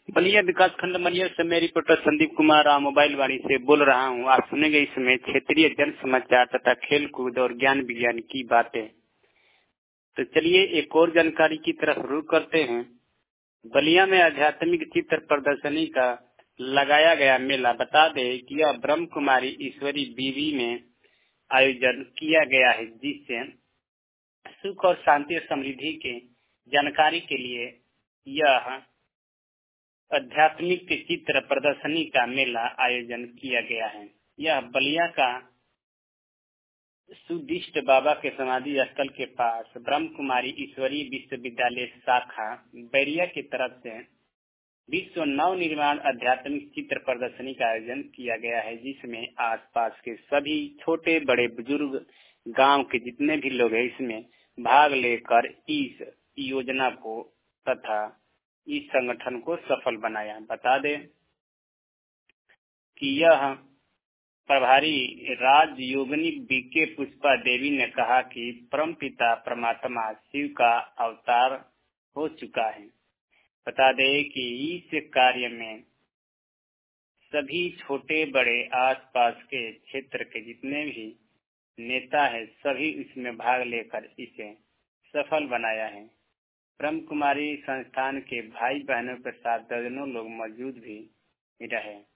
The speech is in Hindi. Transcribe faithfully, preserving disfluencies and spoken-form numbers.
बलिया विकास खंड मलिया से मैं रिपोर्टर संदीप कुमार राव मोबाइल वाणी से बोल रहा हूँ। आप सुनेंगे इसमें क्षेत्रीय जन समाचार तथा खेल कूद और ज्ञान विज्ञान की बातें। तो चलिए एक और जानकारी की तरफ रुख करते हैं। बलिया में आध्यात्मिक चित्र प्रदर्शनी का लगाया गया मेला। बता दें कि यह ब्रह्म कुमारी ईश्वरी बीवी में आयोजन किया गया है, जिससे सुख और शांति और समृद्धि के जानकारी के लिए यह आध्यात्मिक चित्र प्रदर्शनी का मेला आयोजन किया गया है। यह बलिया का सुदिष्ट बाबा के समाधि स्थल के पास ब्रह्म कुमारी ईश्वरीय विश्वविद्यालय शाखा बैरिया की तरफ से विश्व नव निर्माण आध्यात्मिक चित्र प्रदर्शनी का आयोजन किया गया है, जिसमें आसपास के सभी छोटे बड़े बुजुर्ग गांव के जितने भी लोग हैं इसमें भाग लेकर इस योजना को तथा इस संगठन को सफल बनाया। बता दें कि यह प्रभारी राज योगिनी बीके पुष्पा देवी ने कहा कि परमपिता परमात्मा शिव का अवतार हो चुका है। बता दें कि इस कार्य में सभी छोटे बड़े आसपास के क्षेत्र के जितने भी नेता है सभी इसमें भाग लेकर इसे सफल बनाया है। ब्रह्म कुमारी संस्थान के भाई बहनों के साथ दर्जनों लोग मौजूद भी रहे।